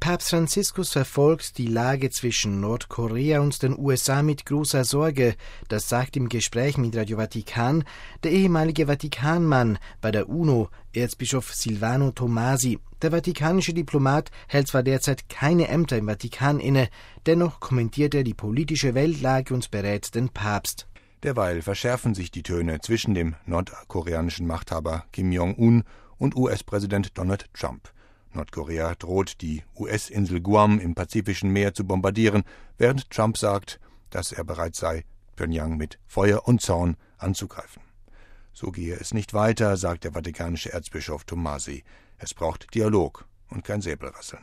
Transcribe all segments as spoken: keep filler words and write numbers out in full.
Papst Franziskus verfolgt die Lage zwischen Nordkorea und den U S A mit großer Sorge. Das sagt im Gespräch mit Radio Vatikan der ehemalige Vatikanmann bei der UNO, Erzbischof Silvano Tomasi. Der vatikanische Diplomat hält zwar derzeit keine Ämter im Vatikan inne, dennoch kommentiert er die politische Weltlage und berät den Papst. Derweil verschärfen sich die Töne zwischen dem nordkoreanischen Machthaber Kim Jong-un und U S-Präsident Donald Trump. Nordkorea droht, die U S-Insel Guam im Pazifischen Meer zu bombardieren, während Trump sagt, dass er bereit sei, Pjöngjang mit Feuer und Zorn anzugreifen. So gehe es nicht weiter, sagt der vatikanische Erzbischof Tomasi. Es braucht Dialog und kein Säbelrasseln.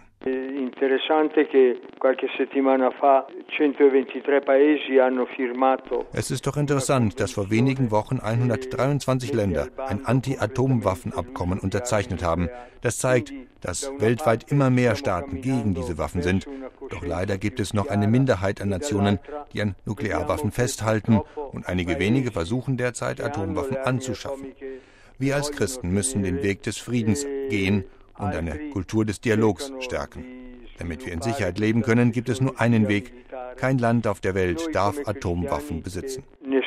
Es ist doch interessant, dass vor wenigen Wochen hundertdreiundzwanzig Länder ein Anti-Atomwaffen-Abkommen unterzeichnet haben. Das zeigt, dass weltweit immer mehr Staaten gegen diese Waffen sind. Doch leider gibt es noch eine Minderheit an Nationen, die an Nuklearwaffen festhalten, und einige wenige versuchen derzeit, Atomwaffen anzuschaffen. Wir als Christen müssen den Weg des Friedens gehen und eine Kultur des Dialogs stärken. Damit wir in Sicherheit leben können, gibt es nur einen Weg. Kein Land auf der Welt darf Atomwaffen besitzen.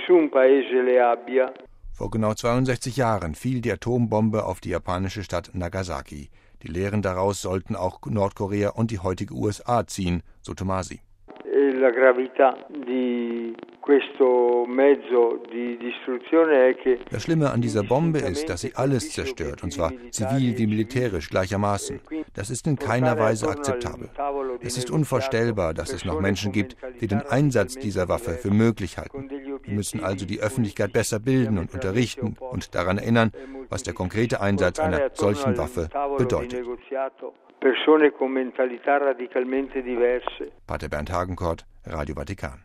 Vor genau zweiundsechzig Jahren fiel die Atombombe auf die japanische Stadt Nagasaki. Die Lehren daraus sollten auch Nordkorea und die heutige U S A ziehen, so Tomasi. Das Schlimme an dieser Bombe ist, dass sie alles zerstört, und zwar zivil wie militärisch gleichermaßen. Das ist in keiner Weise akzeptabel. Es ist unvorstellbar, dass es noch Menschen gibt, die den Einsatz dieser Waffe für möglich halten. Wir müssen also die Öffentlichkeit besser bilden und unterrichten und daran erinnern, was der konkrete Einsatz einer solchen Waffe bedeutet. Pater Bernd Hagenkort, Radio Vatikan.